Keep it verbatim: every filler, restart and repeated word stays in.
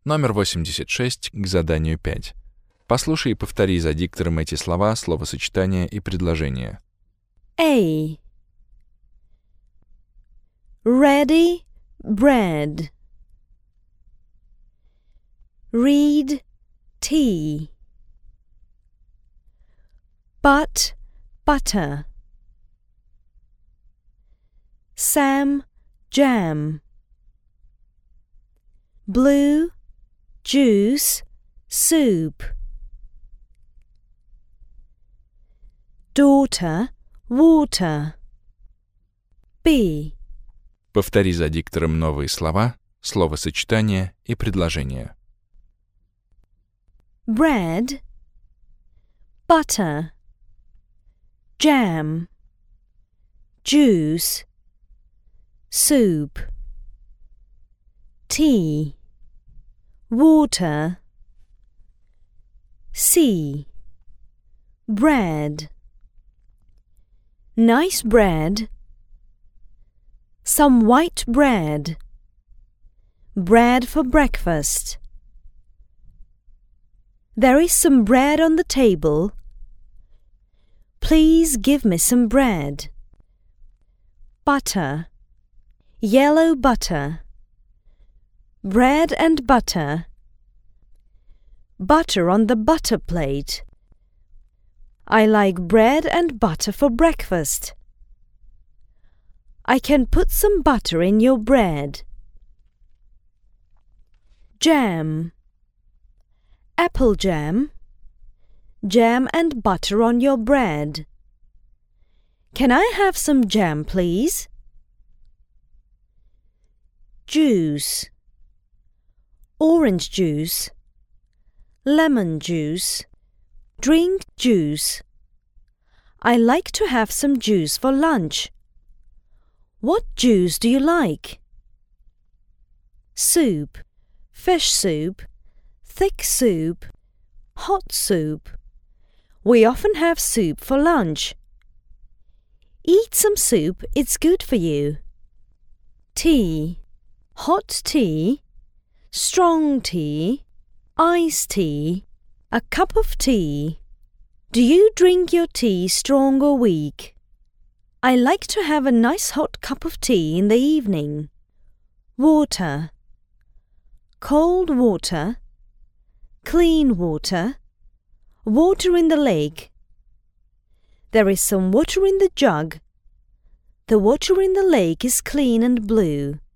Номер восемьдесят шесть к заданию пять. Послушай и повтори за диктором эти слова, словосочетания и предложения. A. Ready bread. Read tea. But butter. Sam jam. Blue juice soup. Daughter water. B. Повтори за диктором новые слова, словосочетания и предложения. Bread, butter, jam, juice, soup, tea, water. C. Bread. Nice bread. Some white bread. Bread for breakfast. There is some bread on the table. Please give me some bread. Butter. Yellow butter. Bread and butter. Butter on the butter plate. I like bread and butter for breakfast. I can put some butter in your bread. Jam. Apple jam. Jam and butter on your bread. Can I have some jam, please? Juice. Orange juice. Lemon juice. Drink juice. I like to have some juice for lunch. What juice do you like? Soup. Fish soup. Thick soup. Hot soup. We often have soup for lunch. Eat some soup, it's good for you. Tea. Hot tea. Strong tea. Iced tea. A cup of tea. Do you drink your tea strong or weak? I like to have a nice hot cup of tea in the evening. Water. Cold water. Clean water. Water in the lake. There is some water in the jug. The water in the lake is clean and blue.